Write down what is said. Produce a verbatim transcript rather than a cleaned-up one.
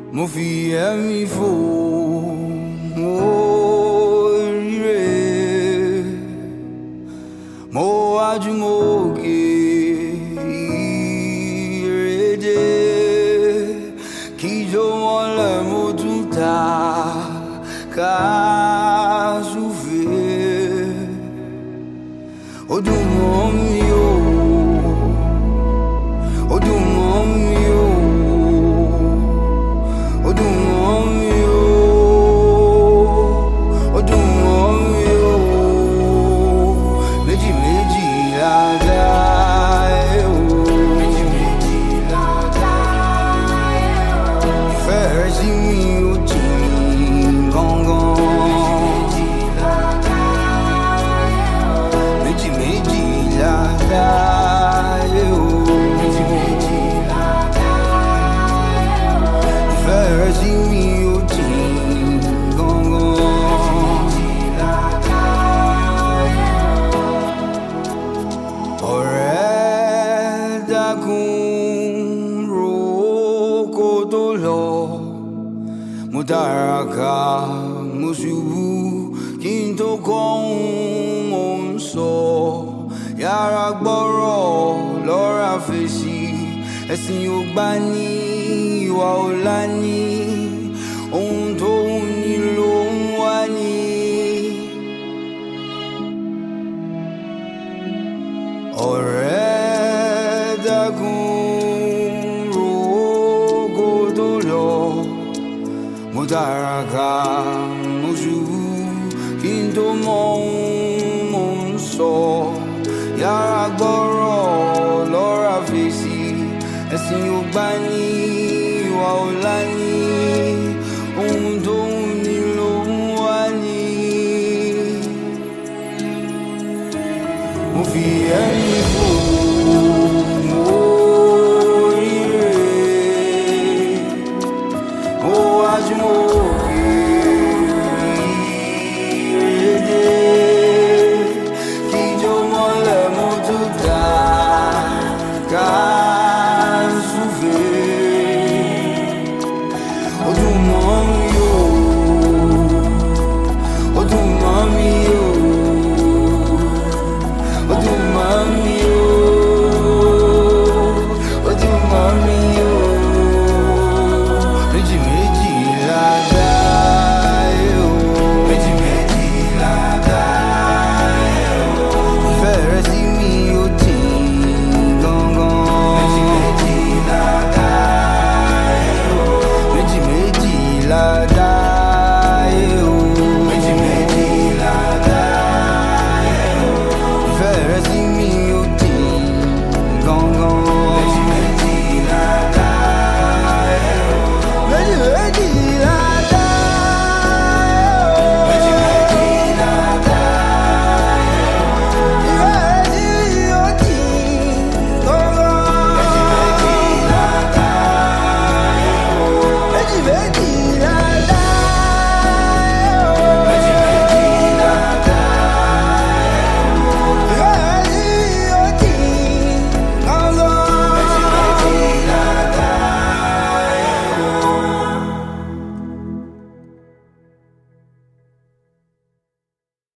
mo fi ẹ̀mí fò mo ríre mo wájú mo gé ìrèdè kíjó mọ́lẹ̀ mo tún ta ká súfèé ó dùn mọ́ mi o ó dùn mọ́ mi o. Mo tàràkà mo ṣubú kí n tó kọ́ ohun mò ń sọ yàrá gbọ́rọ̀ lọ́ra fèsì ẹ̀sìn ò gbà ní ìwà ọ̀la ní ohun tó wù ní ló ń wá ní. ọ̀rẹ́ dákun rò ó kó tó lọ. Mo tàràkà mo ṣubú kí n tó mọ ohun mò ń sọ yàrá gbọ́rọ̀ lọ́ra fèsì ẹ̀sìn ò gbà ní ìwà ọ̀la ní ohun tó wù ní ló ń wá ní. mo fi ẹ̀mí fò mo ríre mo wájú mo.